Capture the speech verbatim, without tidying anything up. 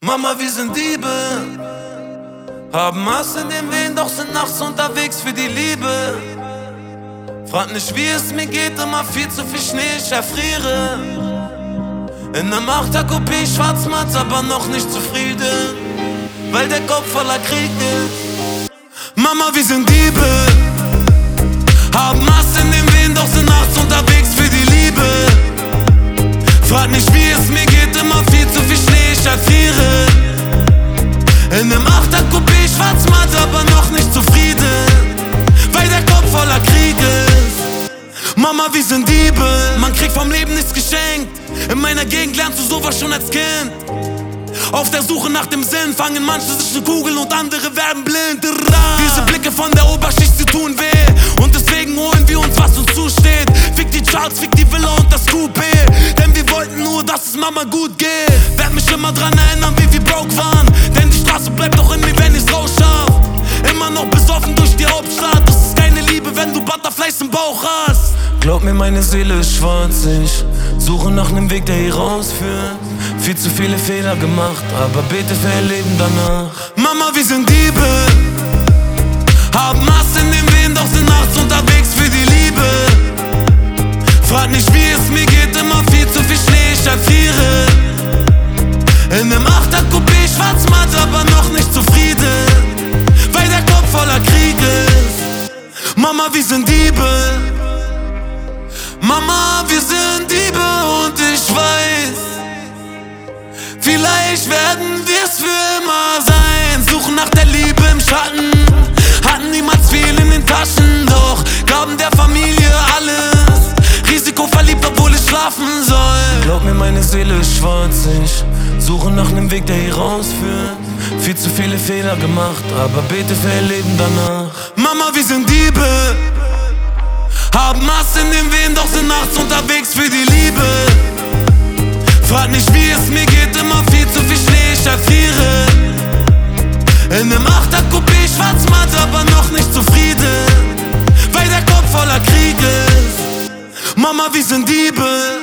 Mama, wir sind Diebe, haben Maß in den Wehen, doch sind nachts unterwegs für die Liebe. Frag nicht, wie es mir geht, immer viel zu viel Schnee, ich erfriere. In nem Achter Coupé, schwarz-matt, aber noch nicht zufrieden, weil der Kopf voller Krieg ist. Mama, wir sind Diebe, haben Maß in den Wehen, doch sind nachts unterwegs für die Liebe. Frag nicht, wie es mir geht, immer viel zu viel Schnee, ich erfriere. In nem Achter Coupé, schwarz-matt, aber noch nicht zufrieden, weil der Kopf voller Krieg ist. Mama, wir sind Diebe, man kriegt vom Leben nichts geschenkt. In meiner Gegend lernst du sowas schon als Kind. Auf der Suche nach dem Sinn fangen manche sich zu kugeln und andere werden blind. Diese Blicke von der Oberschicht, sie tun weh, und deswegen holen wir uns, was uns zusteht. Fick die Charts, fick die Villa und das Coupé, denn wir wollten nur, dass es Mama gut geht. Werd mich immer dran erinnern, wie wir broke waren, denn die Straße bleibt doch in mir, wenn ich's rausschaff. Immer noch besoffen durch die Hauptstadt, das ist keine Liebe, wenn du Butterflies im Bauch hast. Glaub mir, meine Seele ist schwarz, ich suche nach nem Weg, der hier rausführt. Viel zu viele Fehler gemacht, aber bete für ein Leben danach. Mama, wir sind Diebe, haben Maß in den Wehen, doch sind nachts unterwegs für die Liebe. Frag nicht, wie es mir geht, immer viel zu viel Schnee, ich erfriere. In nem Achter Coupé, schwarz-matt, aber noch nicht zufrieden, weil der Kopf voller Krieg ist. Mama, wir sind Diebe, Mama, wir sind Diebe, und ich weiß, vielleicht werden wir's für immer sein. Suchen nach der Liebe im Schatten, hatten niemals viel in den Taschen, doch gaben der Familie alles. Risikoverliebt, obwohl ich schlafen soll. Glaub mir, meine Seele ist schwarz, ich suche nach nem Weg, der hier rausführt. Viel zu viele Fehler gemacht, aber bete für ein Leben danach. Mama, wir sind Diebe, haben Maß in den Wehen, doch sind nachts unterwegs für die Liebe. Frag nicht, wie es mir geht, immer viel zu viel Schnee, ich erfriere. In nem Achter Coupé, schwarz-matt, aber noch nicht zufrieden, weil der Kopf voller Krieg ist. Mama, wir sind Diebe.